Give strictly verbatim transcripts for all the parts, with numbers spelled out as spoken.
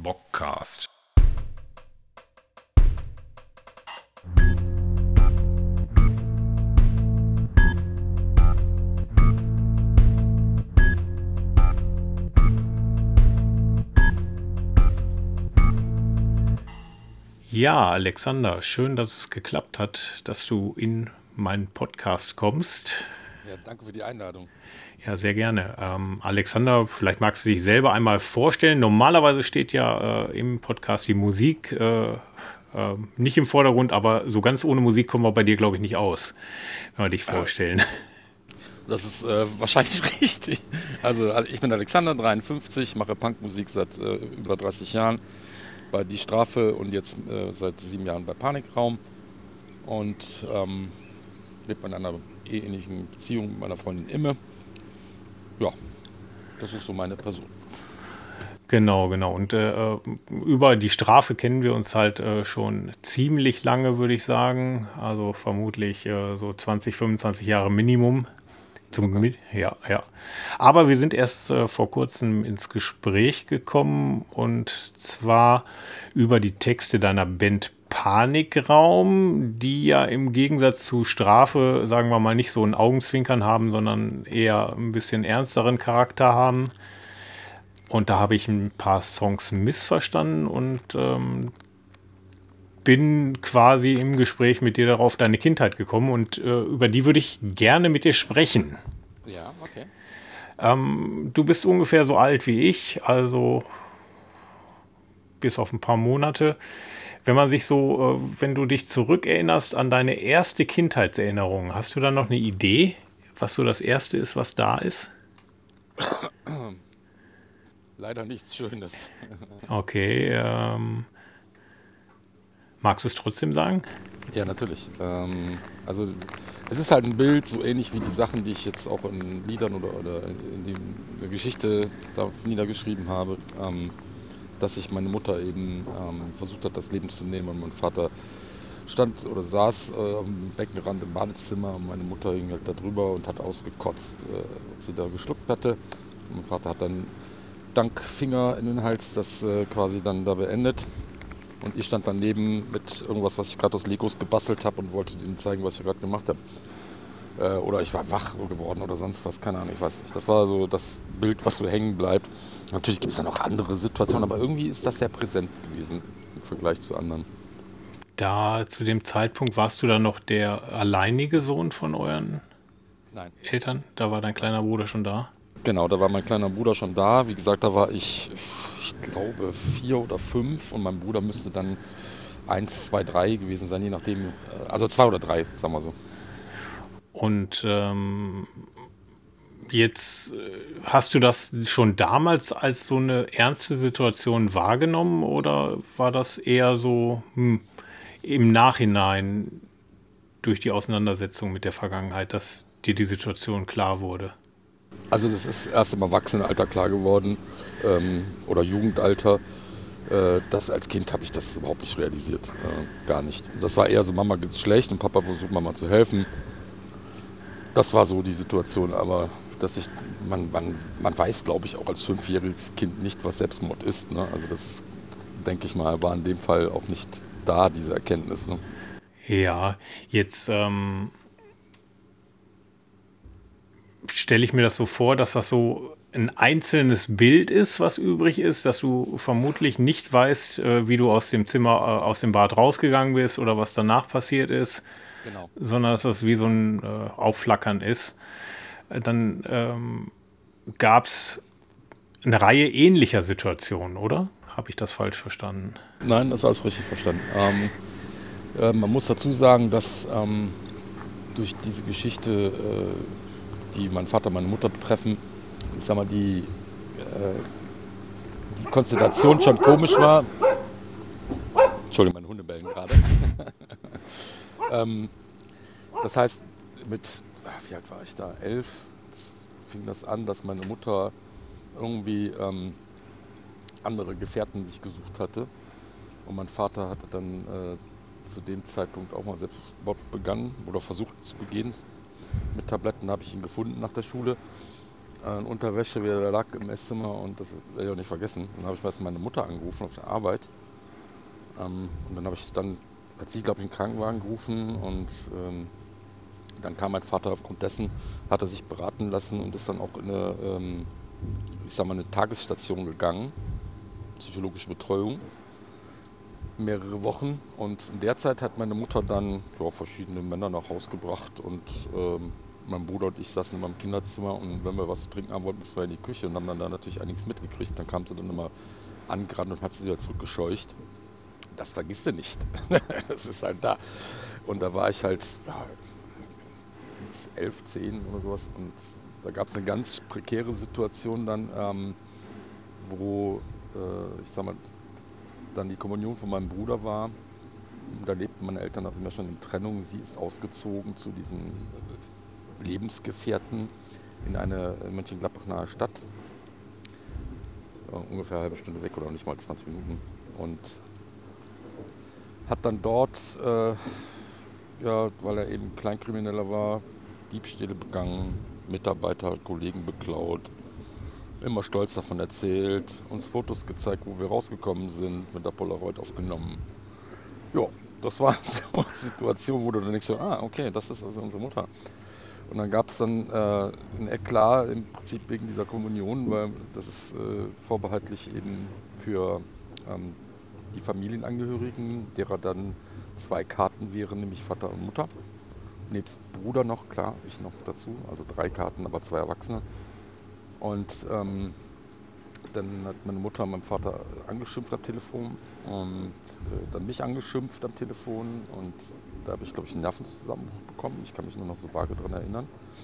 Bockcast. Ja, Alexander, schön, dass es geklappt hat, dass du in meinen Podcast kommst. Ja, danke für die Einladung. Ja, sehr gerne. Ähm, Alexander, vielleicht magst du dich selber einmal vorstellen. Normalerweise steht ja äh, im Podcast die Musik äh, äh, nicht im Vordergrund, aber so ganz ohne Musik kommen wir bei dir, glaube ich, nicht aus, wenn wir dich Äh, vorstellen. Das ist äh, wahrscheinlich richtig. Also, also ich bin Alexander, dreiundfünfzig, mache Punkmusik seit äh, über dreißig Jahren bei Die Strafe und jetzt äh, seit sieben Jahren bei Panikraum und ähm, lebe in einer eheähnlichen Beziehung mit meiner Freundin Imme. Ja, das ist so meine Person. Genau, genau. Und äh, über die Strafe kennen wir uns halt äh, schon ziemlich lange, würde ich sagen. Also vermutlich äh, so zwanzig, fünfundzwanzig Jahre Minimum. Zum, Locker. Mi- ja, ja. Aber wir sind erst äh, vor kurzem ins Gespräch gekommen und zwar über die Texte deiner Band Panikraum, die ja im Gegensatz zu Strafe, sagen wir mal, nicht so ein Augenzwinkern haben, sondern eher ein bisschen ernsteren Charakter haben. Und da habe ich ein paar Songs missverstanden und ähm, bin quasi im Gespräch mit dir darauf deine Kindheit gekommen und äh, über die würde ich gerne mit dir sprechen. Ja, okay. Du bist ungefähr so alt wie ich, also bis auf ein paar Monate. Wenn man sich so, äh, wenn du dich zurückerinnerst an deine erste Kindheitserinnerung, hast du da noch eine Idee, was so das erste ist, was da ist? Leider nichts Schönes. Okay, ähm, magst du es trotzdem sagen? Ja, natürlich. Ähm, also es ist halt ein Bild, so ähnlich wie die Sachen, die ich jetzt auch in Liedern oder, oder in, die, in der Geschichte da niedergeschrieben habe, ähm, dass sich meine Mutter eben ähm, versucht hat, das Leben zu nehmen und mein Vater stand oder saß äh, am Beckenrand im Badezimmer und meine Mutter hing halt da drüber und hat ausgekotzt, äh, was sie da geschluckt hatte. Und mein Vater hat dann dank Finger in den Hals das äh, quasi dann da beendet. Und ich stand daneben mit irgendwas, was ich gerade aus Legos gebastelt habe und wollte denen zeigen, was ich gerade gemacht habe. Äh, oder ich war wach geworden oder sonst was, keine Ahnung, ich weiß nicht. Das war so das Bild, was so hängen bleibt. Natürlich gibt es dann auch andere Situationen, aber irgendwie ist das sehr präsent gewesen im Vergleich zu anderen. Da zu dem Zeitpunkt warst du dann noch der alleinige Sohn von euren Nein, Eltern? Da war dein nein. kleiner Bruder schon da? Genau, da war mein kleiner Bruder schon da. Wie gesagt, da war ich, ich glaube, vier oder fünf und mein Bruder müsste dann eins, zwei, drei gewesen sein, je nachdem. äh, Also zwei oder drei, sagen wir so. Und ähm, jetzt äh, hast du das schon damals als so eine ernste Situation wahrgenommen oder war das eher so hm, im Nachhinein durch die Auseinandersetzung mit der Vergangenheit, dass dir die Situation klar wurde? Also das ist erst im Erwachsenenalter klar geworden ähm, oder Jugendalter. Äh, das als Kind habe ich das überhaupt nicht realisiert, äh, gar nicht. Das war eher so, Mama geht's schlecht und Papa versucht Mama zu helfen. Das war so die Situation, aber dass ich, man, man, man weiß, glaube ich, auch als fünfjähriges Kind nicht, was Selbstmord ist. Ne? Also das ist, denke ich mal, war in dem Fall auch nicht da, diese Erkenntnis. Ne? Ja, jetzt ähm, stelle ich mir das so vor, dass das so ein einzelnes Bild ist, was übrig ist, dass du vermutlich nicht weißt, äh, wie du aus dem Zimmer, äh, aus dem Bad rausgegangen bist oder was danach passiert ist, Genau. sondern dass das wie so ein äh, Aufflackern ist. Äh, Dann ähm, gab es eine Reihe ähnlicher Situationen, oder? Habe ich das falsch verstanden? Nein, das ist alles richtig verstanden. Ähm, äh, man muss dazu sagen, dass ähm, durch diese Geschichte, äh, die meinen Vater und meine Mutter betreffen, ich sag mal, die, äh, die Konstellation schon komisch war. Entschuldigung, meine Hunde bellen gerade. ähm, das heißt, mit, ach, wie alt war ich da? Elf fing das an, dass meine Mutter irgendwie ähm, andere Gefährten sich gesucht hatte. Und mein Vater hatte dann äh, zu dem Zeitpunkt auch mal Selbstmord begangen oder versucht zu begehen. Mit Tabletten habe ich ihn gefunden nach der Schule. äh, in Unterwäsche, wie er lag im Esszimmer und das werde ich auch nicht vergessen. Dann habe ich erst meine Mutter angerufen auf der Arbeit. Ähm, und dann habe ich dann, hat sie, glaube ich, einen Krankenwagen gerufen und ähm, dann kam mein Vater aufgrund dessen, hat er sich beraten lassen und ist dann auch in eine, ähm, ich sag mal, eine Tagesstation gegangen, psychologische Betreuung, mehrere Wochen. Und in der Zeit hat meine Mutter dann ja, verschiedene Männer nach Hause gebracht und ähm, mein Bruder und ich saßen in meinem Kinderzimmer und wenn wir was zu trinken haben wollten, mussten wir in die Küche und haben dann da natürlich einiges mitgekriegt. Dann kam sie dann immer angerannt und hat sie wieder zurückgescheucht. Das vergisst du nicht. Das ist halt da. Und da war ich halt ja, elf, zehn oder sowas und da gab es eine ganz prekäre Situation dann, ähm, wo, äh, ich sag mal, dann die Kommunion von meinem Bruder war. Da lebten meine Eltern also mir schon in Trennung. Sie ist ausgezogen zu diesen Lebensgefährten in eine Mönchengladbach nahe Stadt. Äh, ungefähr eine halbe Stunde weg oder nicht mal zwanzig Minuten. Und hat dann dort, äh, ja, weil er eben Kleinkrimineller war, Diebstähle begangen, Mitarbeiter, Kollegen beklaut, immer stolz davon erzählt, uns Fotos gezeigt, wo wir rausgekommen sind, mit der Polaroid aufgenommen. Ja, das war so eine Situation, wo du dann denkst, so, ah, okay, das ist also unsere Mutter. Und dann gab es dann äh, ein Eklat im Prinzip wegen dieser Kommunion, weil das ist äh, vorbehaltlich eben für ähm, die Familienangehörigen, derer dann zwei Karten wären, nämlich Vater und Mutter. Nebst Bruder noch, klar, ich noch dazu, also drei Karten, aber zwei Erwachsene. Und ähm, dann hat meine Mutter meinen Vater angeschimpft am Telefon und äh, dann mich angeschimpft am Telefon und da habe ich, glaube ich, einen Nervenzusammenbruch bekommen. Ich kann mich nur noch so vage daran erinnern.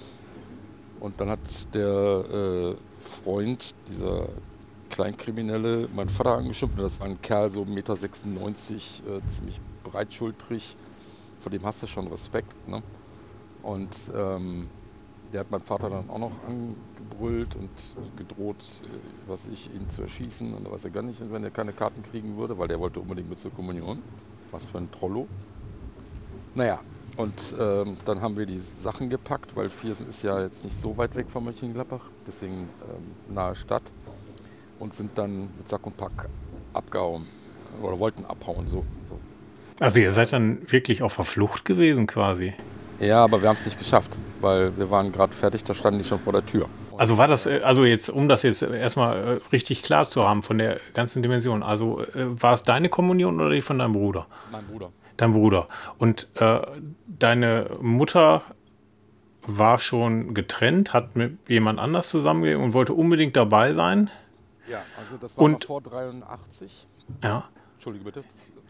Und dann hat der äh, Freund, dieser Kleinkriminelle, meinen Vater angeschimpft. Das ist ein Kerl, so eins Komma sechsundneunzig Meter, äh, ziemlich breitschultrig. Vor dem hast du schon Respekt. Ne? Und ähm, der hat meinen Vater dann auch noch angebrüllt und gedroht, äh, was ich, ihn zu erschießen und was er gar nicht, wenn er keine Karten kriegen würde, weil der wollte unbedingt mit zur Kommunion. Was für ein Trollo. Naja, und ähm, dann haben wir die Sachen gepackt, weil Viersen ist ja jetzt nicht so weit weg von Mönchengladbach, deswegen ähm, nahe Stadt. Und sind dann mit Sack und Pack abgehauen oder wollten abhauen. So, so. Also ihr seid dann wirklich auf der Flucht gewesen quasi? Ja, aber wir haben es nicht geschafft, weil wir waren gerade fertig, da standen die schon vor der Tür. Und also war das, also jetzt, um das jetzt erstmal richtig klar zu haben von der ganzen Dimension, also äh, war es deine Kommunion oder die von deinem Bruder? Mein Bruder. Dein Bruder. Und äh, deine Mutter war schon getrennt, hat mit jemand anders zusammengelebt und wollte unbedingt dabei sein? Ja, also das war und, noch vor dreiundachtzig. Ja. Entschuldige bitte.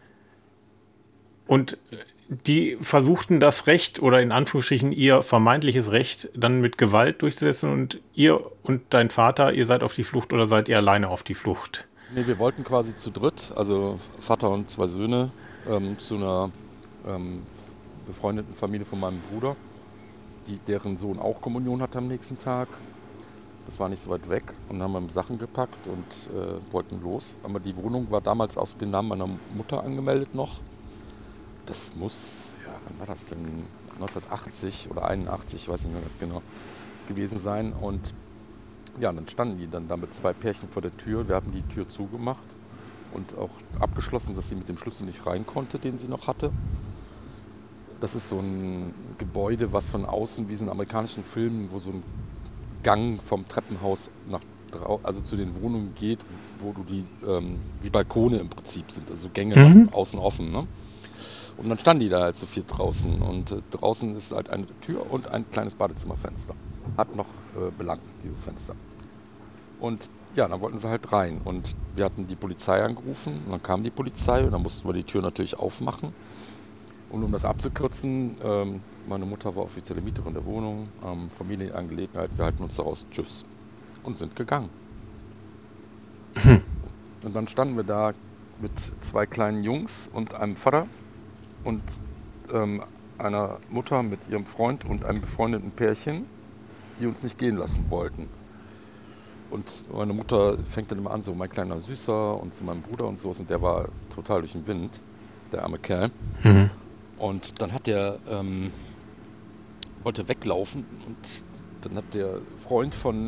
Und die versuchten das Recht oder in Anführungsstrichen ihr vermeintliches Recht dann mit Gewalt durchzusetzen und ihr und dein Vater, ihr seid auf die Flucht oder seid ihr alleine auf die Flucht? Nee, wir wollten quasi zu dritt, also Vater und zwei Söhne, ähm, zu einer ähm, befreundeten Familie von meinem Bruder, die, deren Sohn auch Kommunion hatte am nächsten Tag. Das war nicht so weit weg und dann haben wir Sachen gepackt und äh, wollten los. Aber die Wohnung war damals auf den Namen meiner Mutter angemeldet noch. Das muss, ja, wann war das denn? neunzehnhundertachtzig oder einundachtzig, ich weiß nicht mehr ganz genau, gewesen sein. Und ja, dann standen die dann da mit zwei Pärchen vor der Tür. Wir haben die Tür zugemacht und auch abgeschlossen, dass sie mit dem Schlüssel nicht rein konnte, den sie noch hatte. Das ist so ein Gebäude, was von außen wie so in amerikanischen Filmen, wo so ein Gang vom Treppenhaus nach drau- also zu den Wohnungen geht, wo du die ähm, wie Balkone im Prinzip sind, also Gänge Mhm. nach außen offen. Ne? Und dann standen die da halt so viel draußen und äh, draußen ist halt eine Tür und ein kleines Badezimmerfenster. Hat noch äh, Belang, dieses Fenster. Und ja, dann wollten sie halt rein und wir hatten die Polizei angerufen und dann kam die Polizei und dann mussten wir die Tür natürlich aufmachen. Und um das abzukürzen, ähm, meine Mutter war offizielle Mieterin der Wohnung, ähm, Familienangelegenheit, wir halten uns daraus, tschüss, und sind gegangen. Hm. Und dann standen wir da mit zwei kleinen Jungs und einem Vater und ähm, einer Mutter mit ihrem Freund und einem befreundeten Pärchen, die uns nicht gehen lassen wollten. Und meine Mutter fängt dann immer an, so mein kleiner Süßer und zu meinem Bruder und sowas, und der war total durch den Wind, der arme Kerl. Mhm. Und dann hat der, ähm, wollte weglaufen und dann hat der Freund von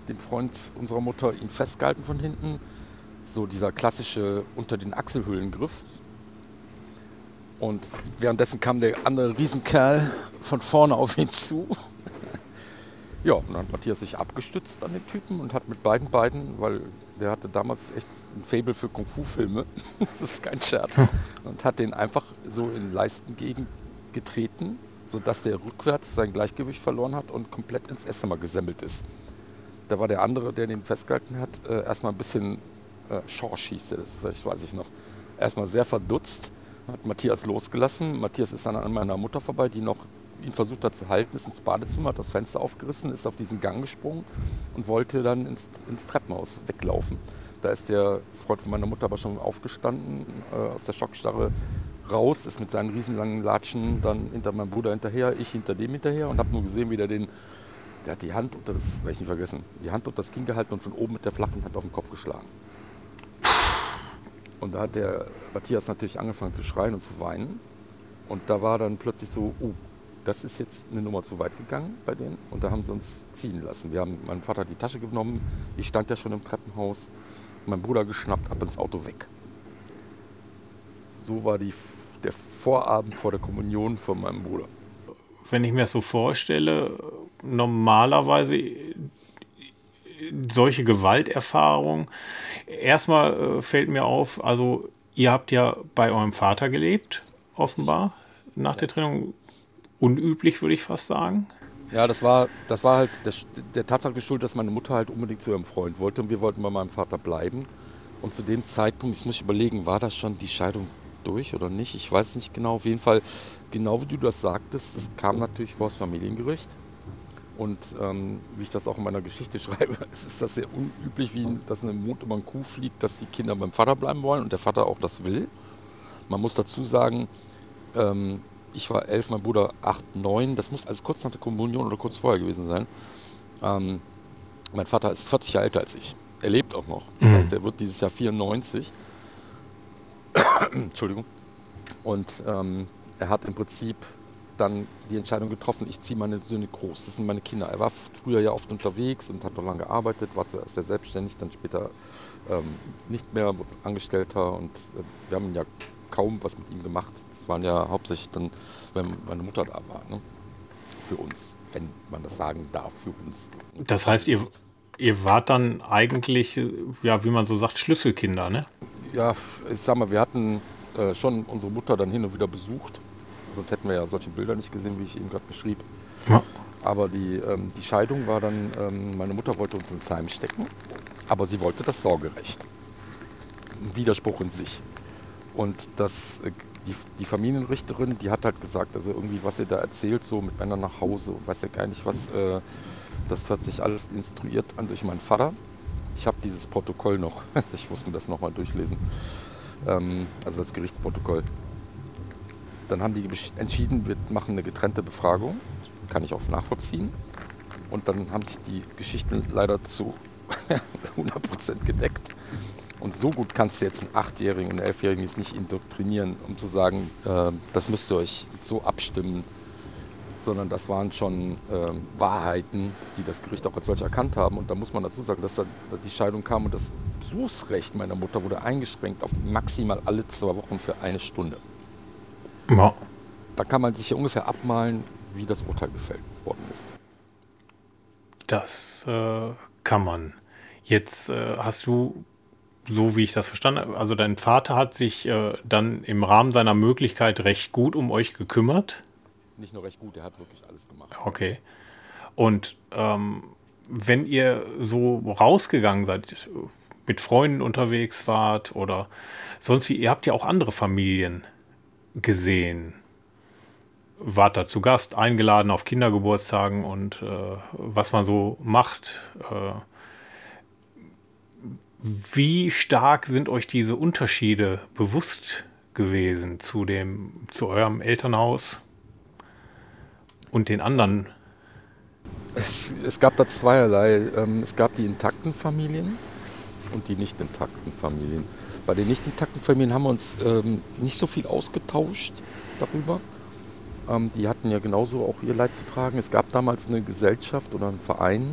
dem Freund unserer Mutter ihn festgehalten von hinten. So dieser klassische unter den Achselhöhlengriff. Und währenddessen kam der andere Riesenkerl von vorne auf ihn zu. Ja, und dann hat Matthias sich abgestützt an den Typen und hat mit beiden beiden, weil der hatte damals echt ein Faible für Kung-Fu-Filme, das ist kein Scherz, und hat den einfach so in Leistengegend getreten, sodass der rückwärts sein Gleichgewicht verloren hat und komplett ins Esszimmer gesemmelt ist. Da war der andere, der den festgehalten hat, äh, erstmal ein bisschen, äh, Schorsch hieß der, das vielleicht weiß ich noch, erstmal sehr verdutzt, hat Matthias losgelassen. Matthias ist dann an meiner Mutter vorbei, die noch ihn versucht hat zu halten, ist ins Badezimmer, hat das Fenster aufgerissen, ist auf diesen Gang gesprungen und wollte dann ins, ins Treppenhaus weglaufen. Da ist der Freund von meiner Mutter aber schon aufgestanden, äh, aus der Schockstarre raus, ist mit seinen riesenlangen Latschen dann hinter meinem Bruder hinterher, ich hinter dem hinterher und habe nur gesehen, wie der den, der hat die Hand unter das, werde ich nicht vergessen, die Hand unter das Kinn gehalten und von oben mit der flachen Hand auf den Kopf geschlagen. Und da hat der Matthias natürlich angefangen zu schreien und zu weinen und da war dann plötzlich so, oh, das ist jetzt eine Nummer zu weit gegangen bei denen und da haben sie uns ziehen lassen. Wir haben, mein Vater hat die Tasche genommen, ich stand ja schon im Treppenhaus, mein Bruder geschnappt, ab ins Auto weg. So war die, der Vorabend vor der Kommunion von meinem Bruder. Wenn ich mir das so vorstelle, normalerweise solche Gewalterfahrungen, erstmal äh, fällt mir auf, also ihr habt ja bei eurem Vater gelebt, offenbar, nach der Trennung. Unüblich, würde ich fast sagen. Ja, das war, das war halt der, der Tatsache geschuldet, dass meine Mutter halt unbedingt zu ihrem Freund wollte und wir wollten bei meinem Vater bleiben. Und zu dem Zeitpunkt, ich muss überlegen, war das schon die Scheidung durch oder nicht? Ich weiß nicht genau. Auf jeden Fall, genau wie du das sagtest, das kam natürlich vor das Familiengericht. Und ähm, wie ich das auch in meiner Geschichte schreibe, es ist das sehr unüblich, wie dass eine Mond über einen Kuh fliegt, dass die Kinder beim Vater bleiben wollen und der Vater auch das will. Man muss dazu sagen, ähm, ich war elf, mein Bruder acht, neun. Das muss also kurz nach der Kommunion oder kurz vorher gewesen sein. Ähm, mein Vater ist vierzig Jahre älter als ich. Er lebt auch noch. Das Mhm. heißt, er wird dieses Jahr vierundneunzig. Entschuldigung. Und ähm, er hat im Prinzip dann die Entscheidung getroffen, ich ziehe meine Söhne groß. Das sind meine Kinder. Er war früher ja oft unterwegs und hat noch lange gearbeitet, war zuerst sehr selbstständig, dann später ähm, nicht mehr Angestellter. Und äh, wir haben ihn ja kaum was mit ihm gemacht. Das waren ja hauptsächlich dann, wenn meine Mutter da war, ne? Für uns, wenn man das sagen darf, für uns. Das heißt, ihr, ihr wart dann eigentlich, ja, wie man so sagt, Schlüsselkinder, ne? Ja, ich sag mal, wir hatten äh, schon unsere Mutter dann hin und wieder besucht. Sonst hätten wir ja solche Bilder nicht gesehen, wie ich eben gerade beschrieb. Ja. Aber die, ähm, die Scheidung war dann, ähm, meine Mutter wollte uns ins Heim stecken, aber sie wollte das Sorgerecht. Ein Widerspruch in sich. Und das, die, die Familienrichterin, die hat halt gesagt, also irgendwie, was ihr da erzählt, so mit Männern nach Hause und weiß ja gar nicht was, äh, das hat sich alles instruiert an durch meinen Vater. Ich habe dieses Protokoll noch, ich muss mir das nochmal durchlesen, ähm, also das Gerichtsprotokoll. Dann haben die entschieden, wir machen eine getrennte Befragung, kann ich auch nachvollziehen. Und dann haben sich die Geschichten leider zu hundert Prozent gedeckt. Und so gut kannst du jetzt einen Achtjährigen und einen Elfjährigen jetzt nicht indoktrinieren, um zu sagen, äh, das müsst ihr euch so abstimmen, sondern das waren schon äh, Wahrheiten, die das Gericht auch als solche erkannt haben. Und da muss man dazu sagen, dass, da, dass die Scheidung kam und das Besuchsrecht meiner Mutter wurde eingeschränkt auf maximal alle zwei Wochen für eine Stunde. Ja. Da kann man sich ja ungefähr abmalen, wie das Urteil gefällt worden ist. Das äh, kann man. Jetzt äh, hast du, so wie ich das verstanden habe, also dein Vater hat sich äh, dann im Rahmen seiner Möglichkeit recht gut um euch gekümmert. Nicht nur recht gut, er hat wirklich alles gemacht. Okay. Und ähm, wenn ihr so rausgegangen seid, mit Freunden unterwegs wart oder sonst wie, ihr habt ja auch andere Familien gesehen. Wart da zu Gast, eingeladen auf Kindergeburtstagen und äh, was man so macht. Äh, wie stark sind euch diese Unterschiede bewusst gewesen zu dem, zu eurem Elternhaus und den anderen? Es, es gab da zweierlei. Es gab die intakten Familien und die nicht intakten Familien. Bei den nicht intakten Familien haben wir uns ähm, nicht so viel ausgetauscht darüber. Ähm, die hatten ja genauso auch ihr Leid zu tragen. Es gab damals eine Gesellschaft oder einen Verein,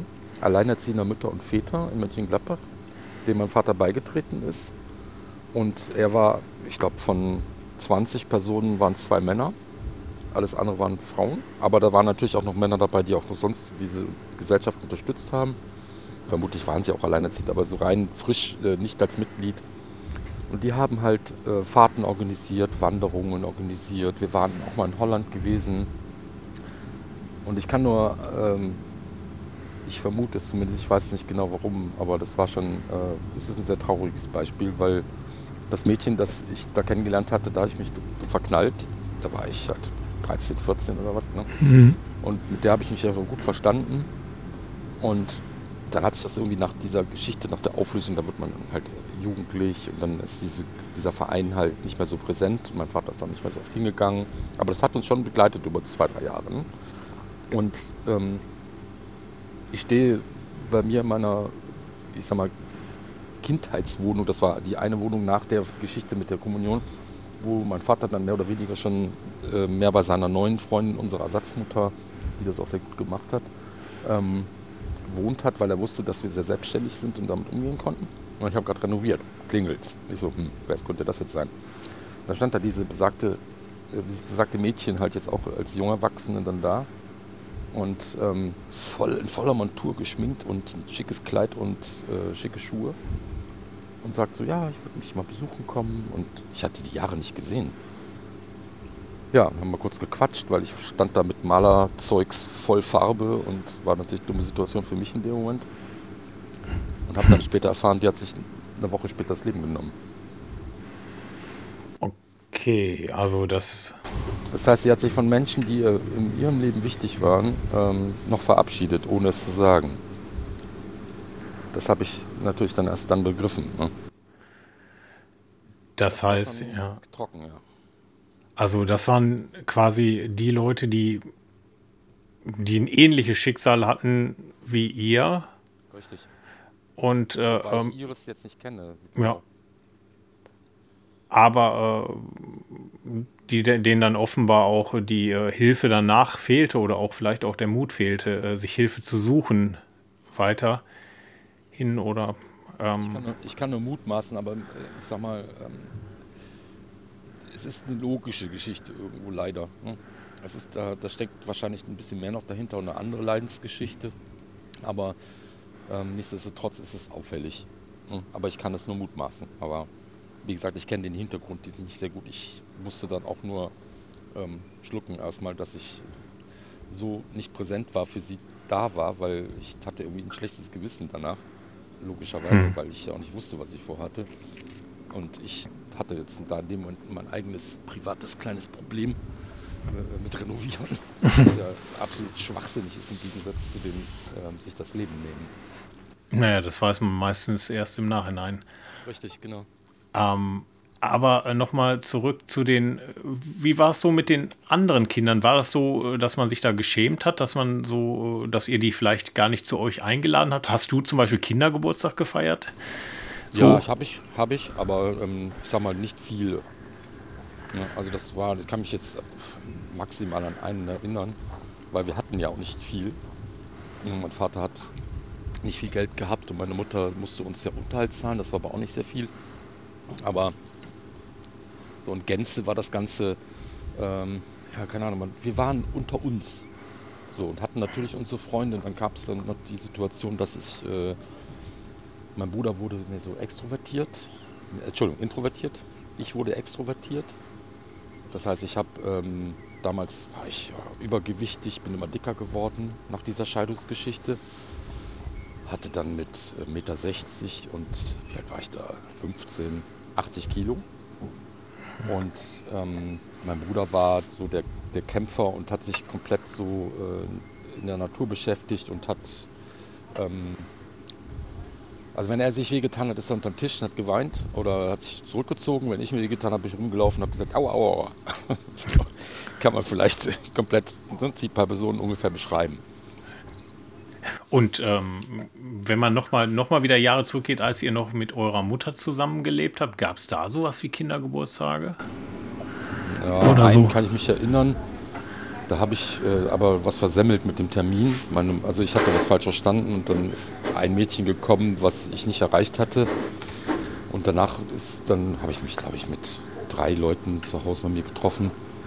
alleinerziehender Mütter und Väter in Mönchengladbach, dem mein Vater beigetreten ist. Und er war, ich glaube, von zwanzig Personen waren es zwei Männer. Alles andere waren Frauen. Aber da waren natürlich auch noch Männer dabei, die auch noch sonst diese Gesellschaft unterstützt haben. Vermutlich waren sie auch alleinerziehend, aber so rein frisch, äh, nicht als Mitglied. Und die haben halt äh, Fahrten organisiert, Wanderungen organisiert. Wir waren auch mal in Holland gewesen. Und ich kann nur, ähm, ich vermute es zumindest, ich weiß nicht genau warum, aber das war schon, äh, es ist ein sehr trauriges Beispiel, weil das Mädchen, das ich da kennengelernt hatte, da habe ich mich verknallt. Da war ich halt dreizehn, vierzehn oder was. Ne? Mhm. Und mit der habe ich mich ja so gut verstanden. Und dann hat sich das irgendwie nach dieser Geschichte, nach der Auflösung, da wird man halt jugendlich und dann ist diese, dieser Verein halt nicht mehr so präsent. Mein Vater ist dann nicht mehr so oft hingegangen. Aber das hat uns schon begleitet über zwei, drei Jahre. Ne? Und ähm, ich stehe bei mir in meiner, ich sag mal, Kindheitswohnung, das war die eine Wohnung nach der Geschichte mit der Kommunion, wo mein Vater dann mehr oder weniger schon äh, mehr bei seiner neuen Freundin, unserer Ersatzmutter, die das auch sehr gut gemacht hat, ähm, gewohnt hat, weil er wusste, dass wir sehr selbstständig sind und damit umgehen konnten. Und ich habe gerade renoviert, klingelt. Ich so, hm, wer könnte das jetzt sein? Da stand da diese besagte, äh, dieses besagte Mädchen halt jetzt auch als junge Erwachsene dann da und ähm, voll in voller Montur geschminkt und ein schickes Kleid und äh, schicke Schuhe und sagt so, ja, ich würde mich mal besuchen kommen und ich hatte die Jahre nicht gesehen. Ja, dann haben wir kurz gequatscht, weil ich stand da mit Malerzeugs voll Farbe und war natürlich eine dumme Situation für mich in dem Moment. Und habe dann später erfahren, die hat sich eine Woche später das Leben genommen. Okay, also das... Das heißt, sie hat sich von Menschen, die in ihrem Leben wichtig waren, ähm, noch verabschiedet, ohne es zu sagen. Das habe ich natürlich dann erst dann begriffen. Ne? Das, das heißt, ja. Trocken, ja. Also das waren quasi die Leute, die, die ein ähnliches Schicksal hatten wie ihr. Richtig. Und äh, Wobei ich Iris jetzt nicht kenne. Ja. Aber äh, die, denen dann offenbar auch die äh, Hilfe danach fehlte oder auch vielleicht auch der Mut fehlte, äh, sich Hilfe zu suchen weiter hin oder... Ähm, ich, kann nur, ich kann nur mutmaßen, aber äh, ich sag mal... Ähm, es ist eine logische Geschichte irgendwo leider. Ne? Es ist, da, da steckt wahrscheinlich ein bisschen mehr noch dahinter und eine andere Leidensgeschichte. Aber ähm, nichtsdestotrotz ist es auffällig. Ne? Aber ich kann das nur mutmaßen. Aber wie gesagt, ich kenne den Hintergrund nicht sehr gut. Ich musste dann auch nur ähm, schlucken erstmal, dass ich so nicht präsent war, für sie da war, weil ich hatte irgendwie ein schlechtes Gewissen danach. Logischerweise, hm. weil ich ja auch nicht wusste, was ich vorhatte. Und ich hatte jetzt da in dem Moment mein eigenes privates kleines Problem äh, mit Renovieren, das ja absolut schwachsinnig ist im Gegensatz zu dem äh, sich das Leben nehmen. Naja, das weiß man meistens erst im Nachhinein. Richtig, genau. Ähm, aber äh, nochmal zurück zu den, wie war es so mit den anderen Kindern? War das so, dass man sich da geschämt hat, dass man so, dass ihr die vielleicht gar nicht zu euch eingeladen habt? Hast du zum Beispiel Kindergeburtstag gefeiert? So. Ja, ich habe ich, hab ich, aber ähm, ich sag mal nicht viel. Ja, also das war, ich kann mich jetzt maximal an einen erinnern, weil wir hatten ja auch nicht viel. Und mein Vater hat nicht viel Geld gehabt und meine Mutter musste uns ja Unterhalt zahlen, das war aber auch nicht sehr viel. Aber so in Gänze war das Ganze, ähm, ja keine Ahnung, wir waren unter uns. So, und hatten natürlich unsere Freunde. Und dann gab es dann noch die Situation, dass ich... Äh, Mein Bruder wurde mehr so extrovertiert, äh, Entschuldigung, introvertiert. Ich wurde extrovertiert. Das heißt, ich habe ähm, damals war ich ja, übergewichtig, bin immer dicker geworden nach dieser Scheidungsgeschichte. Hatte dann mit äh, eins Komma sechzig Meter und wie alt war ich da? fünfzehn, achtzig Kilo. Und ähm, mein Bruder war so der, der Kämpfer und hat sich komplett so äh, in der Natur beschäftigt und hat ähm, Also wenn er sich wehgetan hat, ist er unterm Tisch und hat geweint oder hat sich zurückgezogen. Wenn ich mir wehgetan habe, bin ich rumgelaufen und habe gesagt, aua, aua, aua. So kann man vielleicht komplett die paar Personen ungefähr beschreiben. Und ähm, wenn man nochmal noch mal wieder Jahre zurückgeht, als ihr noch mit eurer Mutter zusammengelebt habt, gab es da sowas wie Kindergeburtstage? Ja, oder einen so? Kann ich mich erinnern. Da habe ich äh, aber was versemmelt mit dem Termin. Meine, also ich hatte was falsch verstanden und dann ist ein Mädchen gekommen, was ich nicht erreicht hatte. Und danach ist, dann habe ich mich, glaube ich, mit drei Leuten zu Hause bei mir getroffen.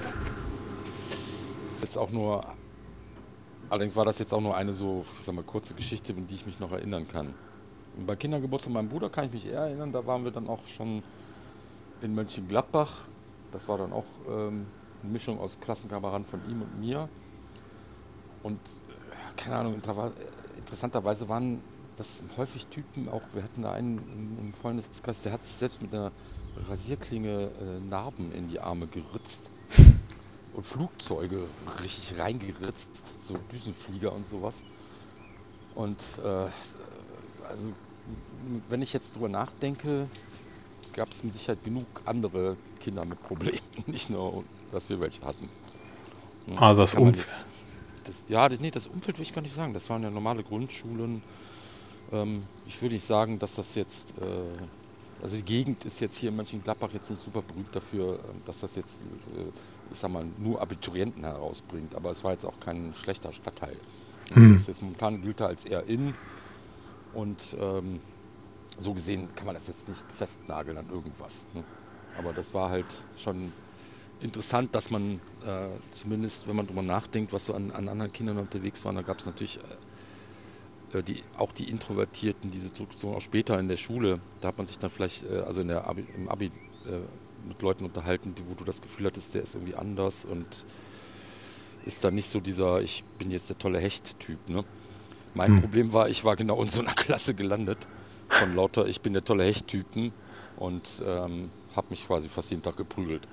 Jetzt auch nur, allerdings war das jetzt auch nur eine so, ich sag mal, kurze Geschichte, an die ich mich noch erinnern kann. Und bei Kindergeburtstag meinem Bruder kann ich mich eher erinnern, da waren wir dann auch schon in Mönchengladbach. Das war dann auch ähm, eine Mischung aus Klassenkameraden von ihm und mir. Und äh, keine Ahnung, inter- interessanterweise waren das häufig Typen, auch wir hatten da einen im Freundeskreis, der hat sich selbst mit einer Rasierklinge äh, Narben in die Arme geritzt und Flugzeuge richtig reingeritzt, so Düsenflieger und sowas. Und äh, also wenn ich jetzt drüber nachdenke, gab es mit Sicherheit genug andere Kinder mit Problemen, nicht nur, dass wir welche hatten. Hm, Also die das kann man Umfeld. jetzt, das, ja, das, nee, das Umfeld will ich gar nicht sagen. Das waren ja normale Grundschulen. Ähm, ich würde nicht sagen, dass das jetzt, äh, also die Gegend ist jetzt hier in Mönchengladbach jetzt nicht super berühmt dafür, ähm, dass das jetzt, äh, ich sag mal, nur Abiturienten herausbringt. Aber es war jetzt auch kein schlechter Stadtteil. Also das ist jetzt momentan gilt er als eher in und ähm, so gesehen kann man das jetzt nicht festnageln an irgendwas. Ne? Aber das war halt schon interessant, dass man äh, zumindest, wenn man drüber nachdenkt, was so an, an anderen Kindern unterwegs waren, da gab es natürlich äh, die, auch die Introvertierten, diese Strukturen auch später in der Schule. Da hat man sich dann vielleicht, äh, also in der Abi, im Abi äh, mit Leuten unterhalten, die, wo du das Gefühl hattest, der ist irgendwie anders und ist dann nicht so dieser, ich bin jetzt der tolle Hecht-Typ. Ne? Mein Hm. Problem war, ich war genau in so einer Klasse gelandet von lauter, ich bin der tolle Hecht-Typen und ähm, habe mich quasi fast jeden Tag geprügelt.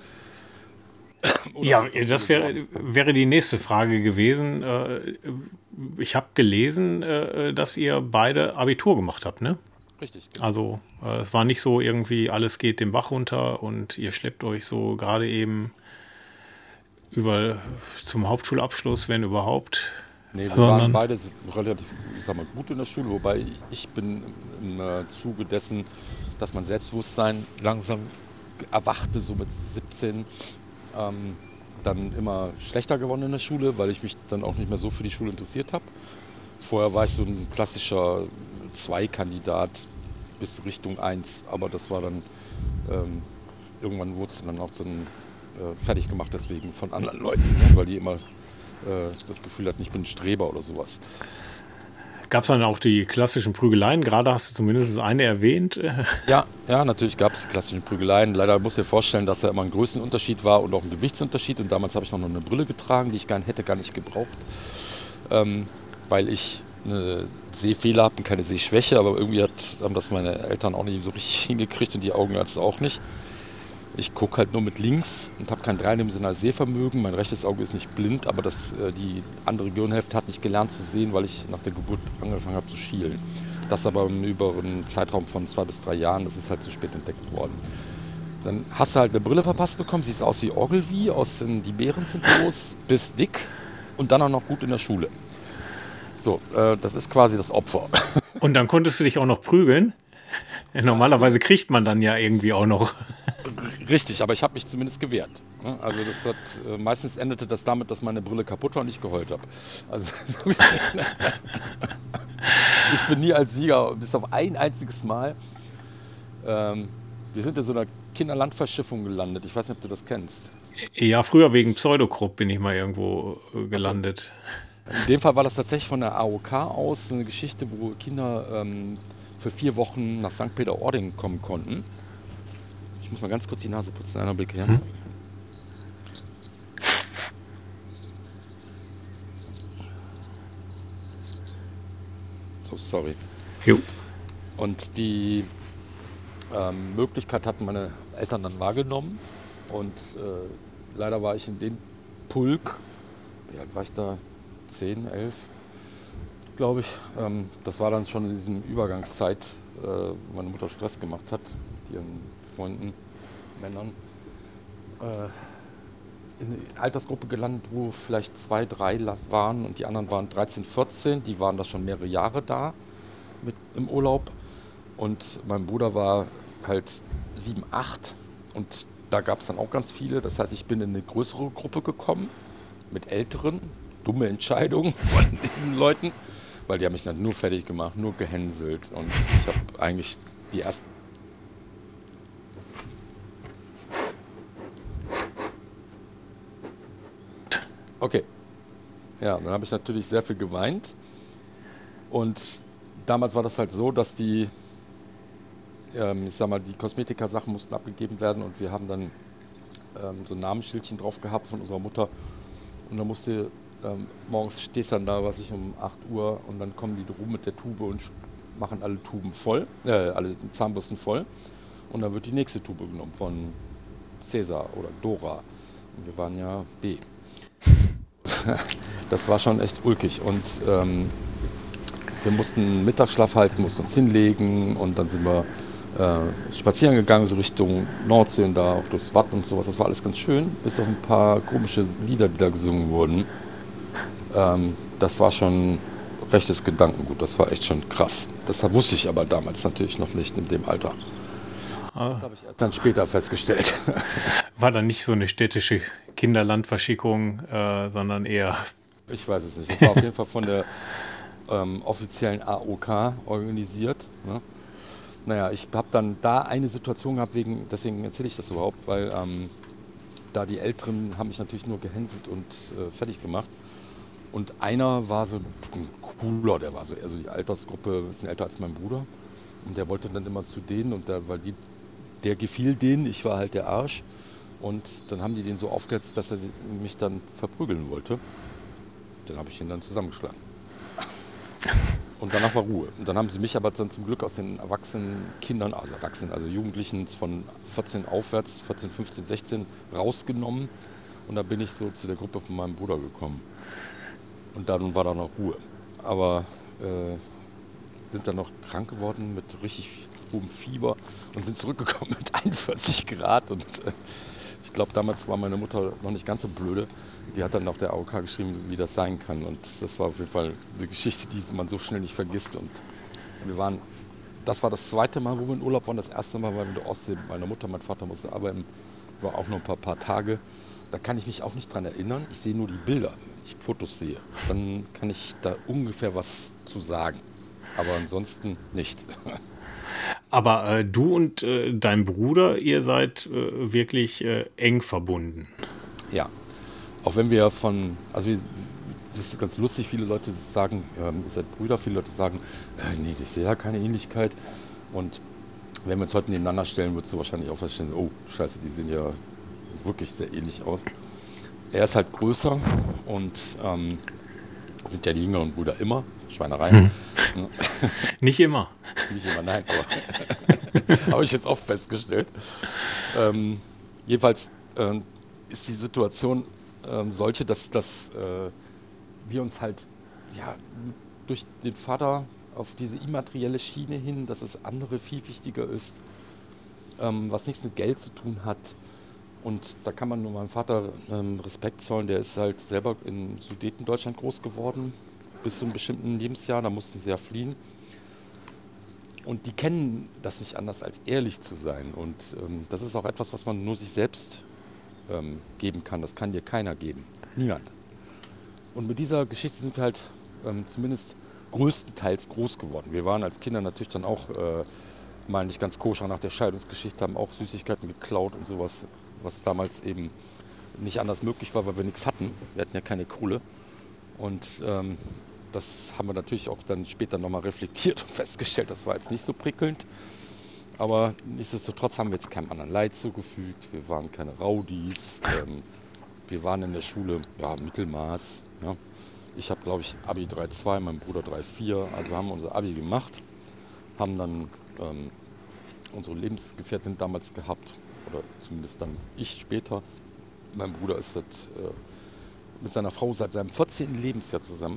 Oder Ja, halt das verprügelt wäre, worden. wäre die nächste Frage gewesen. Äh, Ich habe gelesen, äh, dass ihr beide Abitur gemacht habt, ne? Richtig, genau. Also äh, es war nicht so irgendwie, alles geht den Bach runter und ihr schleppt euch so gerade eben über zum Hauptschulabschluss, wenn überhaupt, Nee, wir waren sondern beide relativ, ich sag mal, gut in der Schule, wobei ich bin im äh, Zuge dessen, dass mein Selbstbewusstsein langsam erwachte, so mit siebzehn, ähm, dann immer schlechter geworden in der Schule, weil ich mich dann auch nicht mehr so für die Schule interessiert habe. Vorher war ich so ein klassischer zwei-Kandidat bis Richtung eins, aber das war dann, ähm, irgendwann wurde es dann auch so ein, äh, fertig gemacht deswegen von anderen Leuten, ne? Weil die immer äh, das Gefühl hatten, ich bin ein Streber oder sowas. gab es dann auch die klassischen Prügeleien. Gerade hast du zumindest eine erwähnt. Ja, ja, natürlich gab es die klassischen Prügeleien. Leider muss ich dir vorstellen, dass da immer ein Größenunterschied war und auch ein Gewichtsunterschied. Und damals habe ich noch eine Brille getragen, die ich gar, hätte gar nicht gebraucht, ähm, weil ich eine Sehfehler habe und keine Sehschwäche. Aber irgendwie hat, haben das meine Eltern auch nicht so richtig hingekriegt und die Augenärzte auch nicht. Ich gucke halt nur mit links und habe kein dreidimensionales Sehvermögen. Mein rechtes Auge ist nicht blind, aber das, äh, die andere Gehirnhälfte hat nicht gelernt zu sehen, weil ich nach der Geburt angefangen habe zu schielen. Das aber über einen Zeitraum von zwei bis drei Jahren, das ist halt zu spät entdeckt worden. Dann hast du halt eine Brille verpasst bekommen, siehst aus wie Ogilvy, aus den Die Bären sind los, bist dick und dann auch noch gut in der Schule. So, äh, das ist quasi das Opfer. Und dann konntest du dich auch noch prügeln. Ja, ich Normalerweise kriegt man dann ja irgendwie auch noch. Richtig, aber ich habe mich zumindest gewehrt. Ne? Also das hat, äh, meistens endete das damit, dass meine Brille kaputt war und ich geheult habe. Also so ein bisschen. Ich bin nie als Sieger, bis auf ein einziges Mal. Ähm, wir sind in so einer Kinderlandverschiffung gelandet. Ich weiß nicht, ob du das kennst. Ja, früher wegen Pseudokrupp bin ich mal irgendwo äh, Achso. gelandet. In dem Fall war das tatsächlich von der A O K aus eine Geschichte, wo Kinder ähm, für vier Wochen nach Sankt Peter-Ording kommen konnten. Ich muss mal ganz kurz die Nase putzen, einen Blick her. Hm? So, sorry. Jo. Und die ähm, Möglichkeit hatten meine Eltern dann wahrgenommen. Und äh, leider war ich in dem Pulk, wie alt war ich da? zehn, elf, glaube ich. Ähm, das war dann schon in diesem Übergangszeit, äh, wo meine Mutter Stress gemacht hat, mit ihren Freunden, Männern. Äh, in eine Altersgruppe gelandet, wo vielleicht zwei, drei waren und die anderen waren dreizehn, vierzehn. Die waren da schon mehrere Jahre da mit im Urlaub. Und mein Bruder war halt sieben, acht und da gab es dann auch ganz viele. Das heißt, ich bin in eine größere Gruppe gekommen mit Älteren, dumme Entscheidungen von diesen Leuten, weil die haben mich dann nur fertig gemacht, nur gehänselt und ich habe eigentlich die ersten... Okay, ja, dann habe ich natürlich sehr viel geweint und damals war das halt so, dass die, ähm, ich sag mal, die Kosmetika-Sachen mussten abgegeben werden und wir haben dann ähm, so ein Namensschildchen drauf gehabt von unserer Mutter und dann musste, ähm, morgens stehst dann da, was ich, um acht Uhr und dann kommen die rum mit der Tube und machen alle Tuben voll, äh, alle Zahnbürsten voll und dann wird die nächste Tube genommen von Cäsar oder Dora und wir waren ja B. Das war schon echt ulkig und ähm, wir mussten Mittagsschlaf halten, mussten uns hinlegen und dann sind wir äh, spazieren gegangen, so Richtung Nordsee und da auch durchs Watt und sowas. Das war alles ganz schön, bis auf ein paar komische Lieder, die da gesungen wurden. Ähm, das war schon rechtes Gedankengut, das war echt schon krass. Das wusste ich aber damals natürlich noch nicht in dem Alter. Das habe ich erst dann später festgestellt. War dann nicht so eine städtische Kinderlandverschickung, äh, sondern eher... Ich weiß es nicht. Das war auf jeden Fall von der ähm, offiziellen A O K organisiert. Ne? Naja, ich habe dann da eine Situation gehabt, wegen, deswegen erzähle ich das überhaupt, weil ähm, da die Älteren haben mich natürlich nur gehänselt und äh, fertig gemacht. Und einer war so ein cooler, der war so eher so die Altersgruppe, ein bisschen älter als mein Bruder. Und der wollte dann immer zu denen, und der, weil die, der gefiel denen, ich war halt der Arsch. Und dann haben die den so aufgehetzt, dass er mich dann verprügeln wollte. Dann habe ich ihn dann zusammengeschlagen. Und danach war Ruhe. Und dann haben sie mich aber dann zum Glück aus den erwachsenen Kindern, also Erwachsenen, also Jugendlichen von vierzehn aufwärts, vierzehn, fünfzehn, sechzehn rausgenommen. Und da bin ich so zu der Gruppe von meinem Bruder gekommen. Und dann war da noch Ruhe. Aber äh, sind dann noch krank geworden mit richtig hohem Fieber und sind zurückgekommen mit einundvierzig Grad. Und äh, ich glaube, damals war meine Mutter noch nicht ganz so blöde. Die hat dann noch der A O K geschrieben, wie das sein kann. Und das war auf jeden Fall eine Geschichte, die man so schnell nicht vergisst. Und wir waren, das war das zweite Mal, wo wir in Urlaub waren. Das erste Mal waren wir in der Ostsee. Meine Mutter, mein Vater musste arbeiten. War auch noch ein paar, paar Tage. Da kann ich mich auch nicht dran erinnern. Ich sehe nur die Bilder. Wenn ich Fotos sehe, dann kann ich da ungefähr was zu sagen. Aber ansonsten nicht. Aber äh, du und äh, dein Bruder, ihr seid äh, wirklich äh, eng verbunden. Ja, auch wenn wir von, also wir, das ist ganz lustig, viele Leute sagen, ähm, ihr seid Brüder, viele Leute sagen, äh, nee, ich sehe ja keine Ähnlichkeit. Und wenn wir uns heute nebeneinander stellen, würdest du wahrscheinlich auch feststellen, oh, scheiße, die sehen ja wirklich sehr ähnlich aus. Er ist halt größer und ähm, sind ja die jüngeren Brüder immer, Schweinereien. Hm. Nicht immer. Nicht immer, nein, aber habe ich jetzt oft festgestellt. Ähm, jedenfalls äh, ist die Situation äh, solche, dass, dass äh, wir uns halt ja, durch den Vater auf diese immaterielle Schiene hin, dass es andere viel wichtiger ist, ähm, was nichts mit Geld zu tun hat. Und da kann man nur meinem Vater ähm, Respekt zollen, der ist halt selber in Sudetendeutschland groß geworden, bis zu einem bestimmten Lebensjahr, da mussten sie ja fliehen. Und die kennen das nicht anders, als ehrlich zu sein. Und ähm, das ist auch etwas, was man nur sich selbst ähm, geben kann. Das kann dir keiner geben. Niemand. Und mit dieser Geschichte sind wir halt ähm, zumindest größtenteils groß geworden. Wir waren als Kinder natürlich dann auch äh, mal nicht ganz koscher nach der Scheidungsgeschichte, haben auch Süßigkeiten geklaut und sowas, was damals eben nicht anders möglich war, weil wir nichts hatten. Wir hatten ja keine Kohle. Und ähm, das haben wir natürlich auch dann später nochmal reflektiert und festgestellt, das war jetzt nicht so prickelnd. Aber nichtsdestotrotz haben wir jetzt keinem anderen Leid zugefügt. Wir waren keine Raudis. Ähm, wir waren in der Schule, ja, Mittelmaß. Ja. Ich habe, glaube ich, Abi drei Komma zwei, mein Bruder drei Komma vier. Also wir haben unser Abi gemacht, haben dann ähm, unsere Lebensgefährtin damals gehabt. Oder zumindest dann ich später. Mein Bruder ist seit, äh, mit seiner Frau seit seinem vierzehnten Lebensjahr zusammen.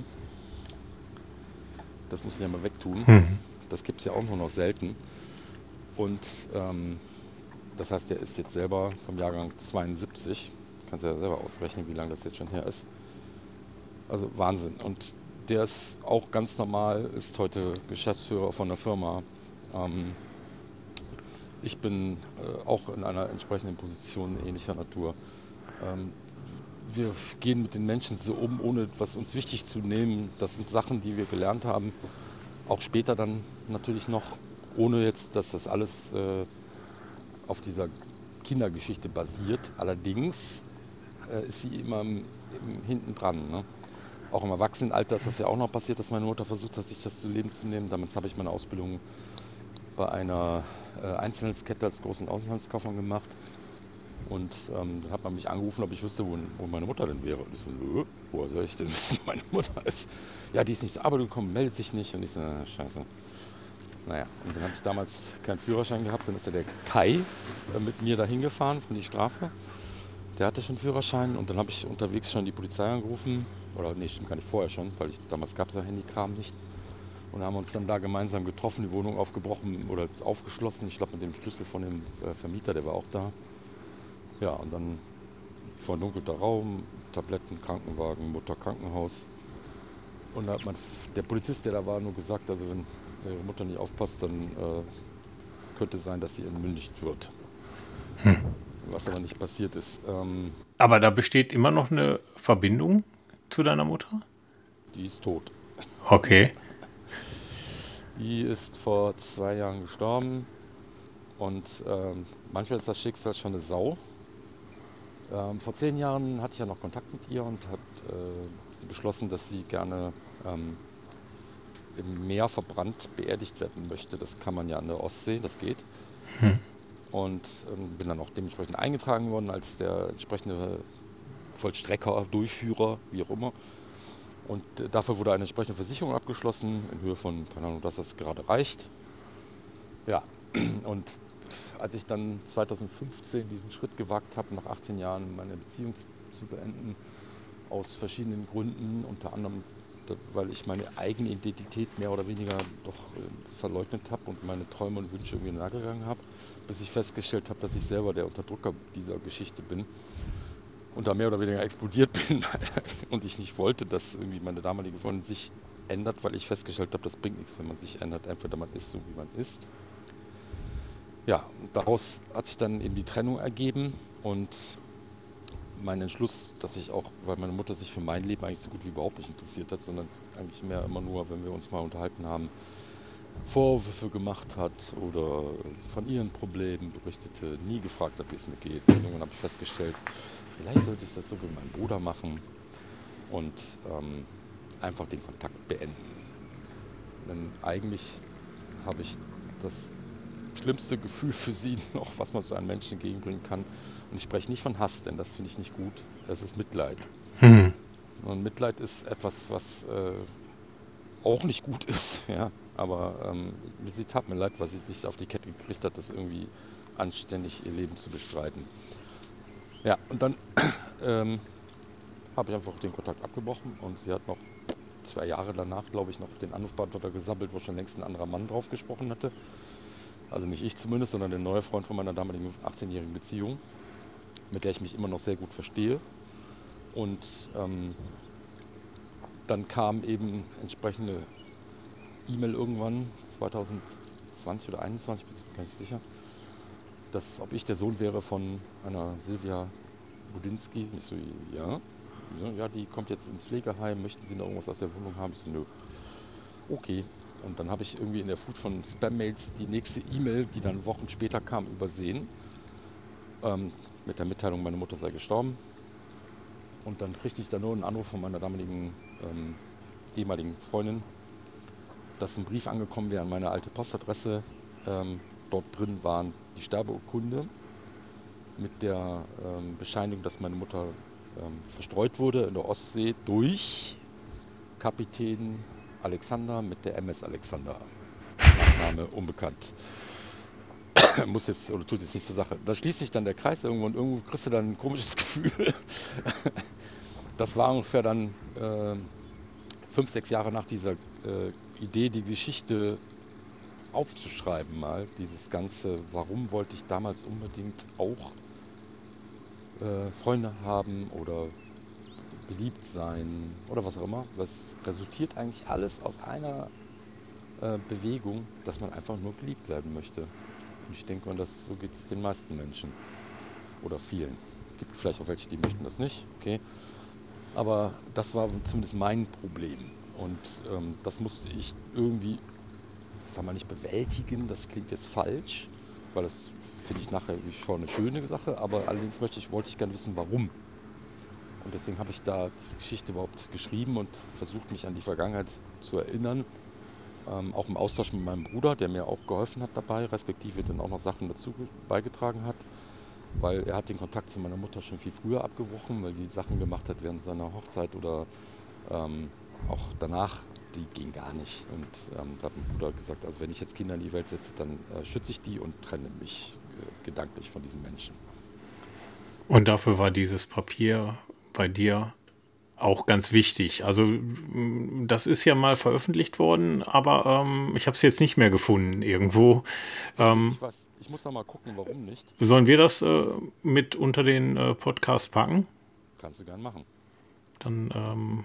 Das muss ich ja mal wegtun. Mhm. Das gibt es ja auch nur noch selten. Und ähm, das heißt, der ist jetzt selber vom Jahrgang zweiundsiebzig. Kannst du ja selber ausrechnen, wie lange das jetzt schon her ist. Also Wahnsinn. Und der ist auch ganz normal, ist heute Geschäftsführer von einer Firma. Ähm, ich bin äh, auch in einer entsprechenden Position ähnlicher Natur. Ähm, wir gehen mit den Menschen so um, ohne etwas uns wichtig zu nehmen. Das sind Sachen, die wir gelernt haben, auch später dann natürlich noch, ohne jetzt, dass das alles äh, auf dieser Kindergeschichte basiert. Allerdings äh, ist sie immer im, im, hinten dran. Ne? Auch im Erwachsenenalter ist das ja auch noch passiert, dass meine Mutter versucht hat, sich das zu Leben zu nehmen. Damals habe ich meine Ausbildung bei einer äh, Einzelhandelskette als großen Außenhandelskaufmann gemacht. Und ähm, dann hat man mich angerufen, ob ich wüsste, wo, wo meine Mutter denn wäre. Und ich so, nö, woher soll ich denn wissen, wo meine Mutter ist? Ja, die ist nicht zur Arbeit gekommen, meldet sich nicht. Und ich so, na, scheiße. Naja, und dann habe ich damals keinen Führerschein gehabt. Dann ist ja der Kai äh, mit mir dahin gefahren von die Strafe. Der hatte schon Führerschein. Und dann habe ich unterwegs schon die Polizei angerufen. Oder nee, stimmt gar nicht, vorher schon, weil ich, damals gab es ja Handykram nicht. Und haben uns dann da gemeinsam getroffen, die Wohnung aufgebrochen oder aufgeschlossen. Ich glaube mit dem Schlüssel von dem äh, Vermieter, der war auch da. Ja, und dann verdunkelter Raum, Tabletten, Krankenwagen, Mutter, Krankenhaus. Und da hat man, der Polizist, der da war, nur gesagt, also wenn ihre Mutter nicht aufpasst, dann äh, könnte es sein, dass sie entmündigt wird. Hm. Was aber nicht passiert ist. Ähm, aber da besteht immer noch eine Verbindung zu deiner Mutter? Die ist tot. Okay. Die ist vor zwei Jahren gestorben. Und ähm, manchmal ist das Schicksal schon eine Sau. Ähm, vor zehn Jahren hatte ich ja noch Kontakt mit ihr und hat äh, beschlossen, dass sie gerne ähm, im Meer verbrannt beerdigt werden möchte. Das kann man ja an der Ostsee, das geht. Hm. Und ähm, bin dann auch dementsprechend eingetragen worden als der entsprechende Vollstrecker, Durchführer, wie auch immer. Und äh, dafür wurde eine entsprechendeVersicherung abgeschlossen, in Höhe von, keine Ahnung, dass das gerade reicht. Ja, und als ich dann zweitausendfünfzehn diesen Schritt gewagt habe, nach achtzehn Jahren meine Beziehung zu beenden, aus verschiedenen Gründen, unter anderem, weil ich meine eigene Identität mehr oder weniger doch verleugnet habe und meine Träume und Wünsche irgendwie nachgegangen habe, bis ich festgestellt habe, dass ich selber der Unterdrücker dieser Geschichte bin und da mehr oder weniger explodiert bin und ich nicht wollte, dass irgendwie meine damalige Freundin sich ändert, weil ich festgestellt habe, das bringt nichts, wenn man sich ändert. Entweder man ist so, wie man ist. Ja, daraus hat sich dann eben die Trennung ergeben und mein Entschluss, dass ich auch, weil meine Mutter sich für mein Leben eigentlich so gut wie überhaupt nicht interessiert hat, sondern eigentlich mehr immer nur, wenn wir uns mal unterhalten haben, Vorwürfe gemacht hat oder von ihren Problemen berichtete, nie gefragt hat, wie es mir geht. Und irgendwann habe ich festgestellt, vielleicht sollte ich das so wie mein Bruder machen und ähm, einfach den Kontakt beenden. Denn eigentlich habe ich das schlimmste Gefühl für sie noch, was man zu einem Menschen entgegenbringen kann. Und ich spreche nicht von Hass, denn das finde ich nicht gut. Es ist Mitleid. Hm. Und Mitleid ist etwas, was äh, auch nicht gut ist. Ja? Aber ähm, sie tat mir leid, weil sie nicht auf die Kette gekriegt hat, das irgendwie anständig ihr Leben zu bestreiten. Ja, und dann ähm, habe ich einfach den Kontakt abgebrochen und sie hat noch zwei Jahre danach, glaube ich, noch den Anrufbeantworter gesammelt, wo schon längst ein anderer Mann drauf gesprochen hatte. Also nicht ich zumindest, sondern der neue Freund von meiner damaligen achtzehnjährigen Beziehung, mit der ich mich immer noch sehr gut verstehe. Und ähm, dann kam eben entsprechende E-Mail irgendwann, zwanzig zwanzig oder einundzwanzig, bin ich gar nicht sicher, dass, ob ich der Sohn wäre von einer Silvia Budinski. Ich so, ja. Ja, die kommt jetzt ins Pflegeheim, möchten Sie noch irgendwas aus der Wohnung haben? Ich so, nö. Okay. Und dann habe ich irgendwie in der Flut von Spam-Mails die nächste E-Mail, die dann Wochen später kam, übersehen. Ähm, mit der Mitteilung, meine Mutter sei gestorben. Und dann kriegte ich dann nur einen Anruf von meiner damaligen ähm, ehemaligen Freundin, dass ein Brief angekommen wäre an meine alte Postadresse. Ähm, dort drin waren die Sterbeurkunde mit der ähm, Bescheinigung, dass meine Mutter ähm, verstreut wurde in der Ostsee durch Kapitän Alexander mit der M S Alexander. Nachname unbekannt. Muss jetzt, oder tut jetzt nicht zur Sache. Da schließt sich dann der Kreis irgendwo und irgendwo kriegst du dann ein komisches Gefühl. Das war ungefähr dann äh, fünf, sechs Jahre nach dieser äh, Idee, die Geschichte aufzuschreiben mal. Dieses Ganze, warum wollte ich damals unbedingt auch äh, Freunde haben oder beliebt sein oder was auch immer. Das resultiert eigentlich alles aus einer äh, Bewegung, dass man einfach nur geliebt werden möchte. Und ich denke mal, das, so geht es den meisten Menschen oder vielen. Es gibt vielleicht auch welche, die möchten das nicht, okay. Aber das war zumindest mein Problem. Und ähm, das musste ich irgendwie, ich sag mal nicht bewältigen, das klingt jetzt falsch, weil das finde ich nachher schon eine schöne Sache, aber allerdings möchte ich, wollte ich gerne wissen, warum. Und deswegen habe ich da die Geschichte überhaupt geschrieben und versucht, mich an die Vergangenheit zu erinnern. Ähm, auch im Austausch mit meinem Bruder, der mir auch geholfen hat dabei, respektive dann auch noch Sachen dazu beigetragen hat. Weil er hat den Kontakt zu meiner Mutter schon viel früher abgebrochen, weil die Sachen gemacht hat während seiner Hochzeit oder ähm, auch danach, die ging gar nicht. Und ähm, da hat mein Bruder gesagt, also wenn ich jetzt Kinder in die Welt setze, dann äh, schütze ich die und trenne mich äh, gedanklich von diesen Menschen. Und dafür war dieses Papier bei dir auch ganz wichtig. Also das ist ja mal veröffentlicht worden, aber ähm, ich habe es jetzt nicht mehr gefunden irgendwo. Ähm, ich, weiß, ich muss noch mal gucken, warum nicht. Sollen wir das äh, mit unter den äh, Podcast packen? Kannst du gern machen. Dann ähm,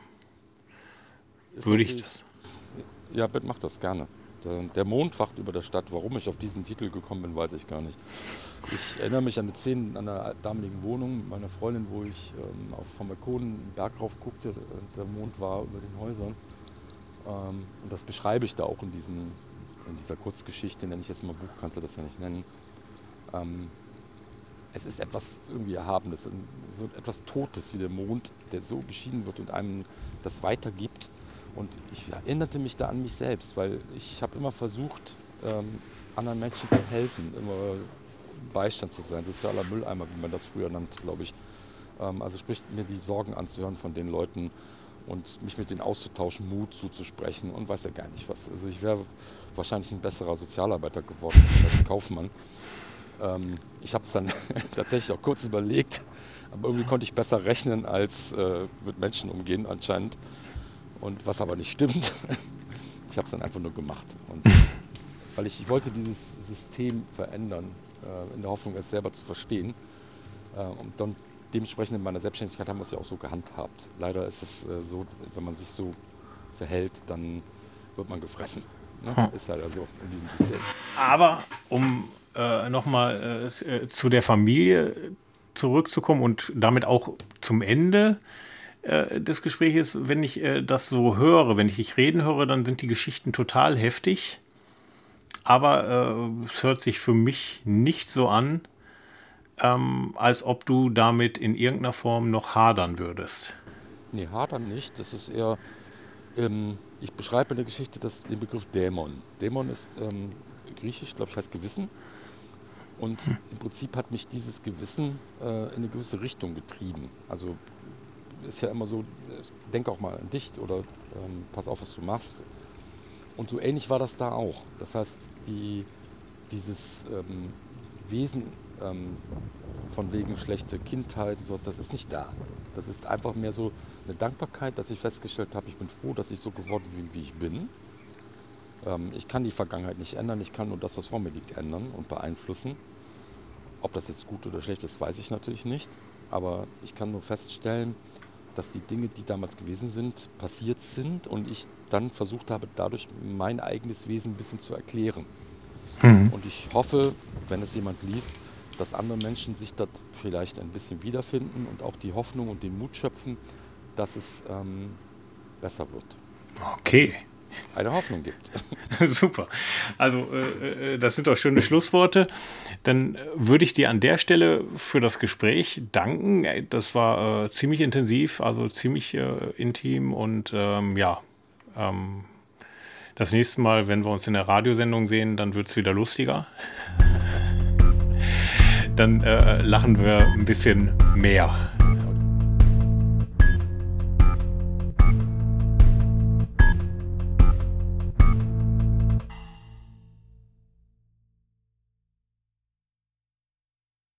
Ist würde ich natürlich- das. Ja, bitte mach das gerne. Der, der Mond wacht über der Stadt. Warum ich auf diesen Titel gekommen bin, weiß ich gar nicht. Ich erinnere mich an die Szenen an der damaligen Wohnung meiner Freundin, wo ich ähm, auch vom Balkon einen Berg rauf guckte. und Der Mond war über den Häusern. Ähm, und das beschreibe ich da auch in, diesen, in dieser Kurzgeschichte, nenne ich jetzt mal Buch, kannst du das ja nicht nennen. Ähm, es ist etwas irgendwie Erhabenes, so etwas Totes wie der Mond, der so beschieden wird und einem das weitergibt. Und ich erinnerte mich da an mich selbst, weil ich habe immer versucht, ähm, anderen Menschen zu helfen, immer Beistand zu sein, sozialer Mülleimer, wie man das früher nannte, glaube ich. Ähm, also sprich, mir die Sorgen anzuhören von den Leuten und mich mit denen auszutauschen, Mut zuzusprechen und weiß ja gar nicht was. Also ich wäre wahrscheinlich ein besserer Sozialarbeiter geworden als ein Kaufmann. Ähm, ich habe es dann tatsächlich auch kurz überlegt, aber irgendwie konnte ich besser rechnen als äh, mit Menschen umgehen anscheinend. Und was aber nicht stimmt, ich habe es dann einfach nur gemacht. Und weil ich, ich wollte dieses System verändern, äh, in der Hoffnung, es selber zu verstehen. Äh, und dann dementsprechend in meiner Selbstständigkeit haben wir es ja auch so gehandhabt. Leider ist es äh, so, wenn man sich so verhält, dann wird man gefressen. Ne? Hm. Ist halt also in diesem System. Aber um äh, nochmal äh, zu der Familie zurückzukommen und damit auch zum Ende äh, des Gesprächs, wenn ich äh, das so höre, wenn ich dich reden höre, dann sind die Geschichten total heftig. Aber äh, es hört sich für mich nicht so an, ähm, als ob du damit in irgendeiner Form noch hadern würdest. Nee, hadern nicht. Das ist eher, ähm, ich beschreibe in der Geschichte das, den Begriff Dämon. Dämon ist ähm, griechisch, glaube ich, heißt Gewissen. Und hm. im Prinzip hat mich dieses Gewissen äh, in eine gewisse Richtung getrieben. Also ist ja immer so, denk auch mal an dich oder ähm, pass auf, was du machst. Und so ähnlich war das da auch. Das heißt, die, dieses ähm, Wesen ähm, von wegen schlechte Kindheit und sowas, das ist nicht da. Das ist einfach mehr so eine Dankbarkeit, dass ich festgestellt habe, ich bin froh, dass ich so geworden bin, wie ich bin. Ähm, ich kann die Vergangenheit nicht ändern, ich kann nur das, was vor mir liegt, ändern und beeinflussen. Ob das jetzt gut oder schlecht ist, weiß ich natürlich nicht. Aber ich kann nur feststellen, dass die Dinge, die damals gewesen sind, passiert sind und ich dann versucht habe, dadurch mein eigenes Wesen ein bisschen zu erklären. Mhm. Und ich hoffe, wenn es jemand liest, dass andere Menschen sich dort vielleicht ein bisschen wiederfinden und auch die Hoffnung und den Mut schöpfen, dass es ähm, besser wird. Okay. Eine Hoffnung gibt. Super. Also äh, das sind doch schöne Schlussworte. Dann würde ich dir an der Stelle für das Gespräch danken. Das war äh, ziemlich intensiv, also ziemlich äh, intim und ähm, ja, ähm, das nächste Mal, wenn wir uns in der Radiosendung sehen, dann wird es wieder lustiger. Dann äh, lachen wir ein bisschen mehr.